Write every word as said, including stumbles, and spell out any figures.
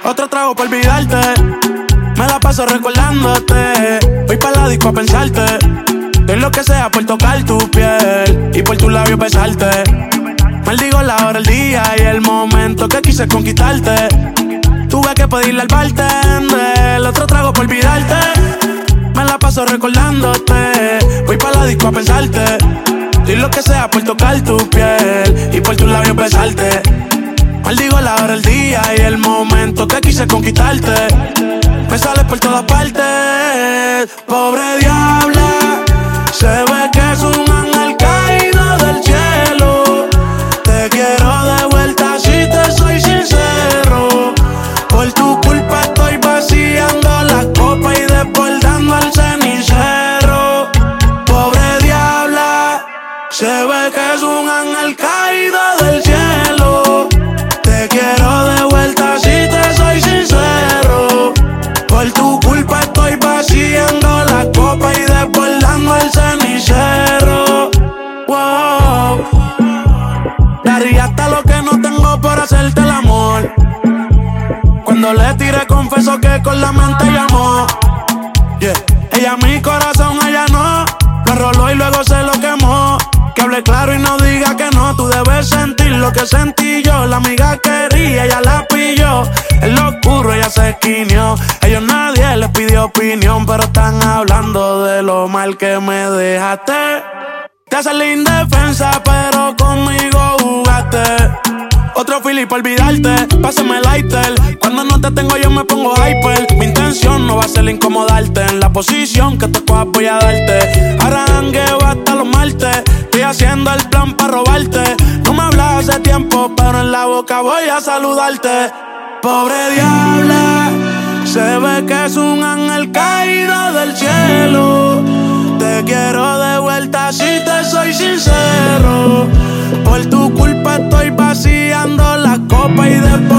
Otro trago para olvidarte. Me la paso recordándote. Voy pa' la disco a pensarte. Doy lo que sea por tocar tu piel y por tu labio besarte. Maldigo la hora, el día y el momento que quise conquistarte. Tuve que pedirle al bartender otro trago por olvidarte. Me la paso recordándote. Voy pa' la disco a pensarte. Doy lo que sea por tocar tu piel y por tu labio besarte. Maldigo la hora, el día y el momento que quise conquistarte. Me sales por todas partes. Pobre diabla, se ve que es un ángel caído del cielo. Te quiero de vuelta si te soy sincero. Por tu culpa estoy vaciando la copa y desbordando al cenicero. Pobre diabla, se ve que es un ángel caído del cielo. Te quiero de vuelta si te soy sincero. Por tu culpa estoy vaciando la copa y desbordando el cenicero. Wow. Daría hasta lo que no tengo por hacerte el amor. Cuando le tiré confieso que con la mente llamó. Yeah. Ella mi corazón, ella no. Lo roló y luego se lo quemó. Que hable claro y no diga que no. Tú debes sentir lo que sentí yo. La amiga quería, ella la pilló. En lo oscuro ella se esquinió. Ellos nadie les pidió opinión, pero están hablando de lo mal que me dejaste. Te haces la indefensa, pero conmigo jugaste. Otro fili pa' olvidarte, pásame el lighter. Cuando no te tengo yo me pongo hyper. Mi intención no va a ser incomodarte. En la posición que te cojas voy a darte. Ahora jangueo hasta los martes. Estoy haciendo el plan pa' robarte. No me hablas hace tiempo, pero en la boca voy a saludarte. Pobre diabla, se ve que es un ángel caído del cielo. Te quiero de vuelta si te soy sincero. Por tu culpa estoy vaciando la copa y después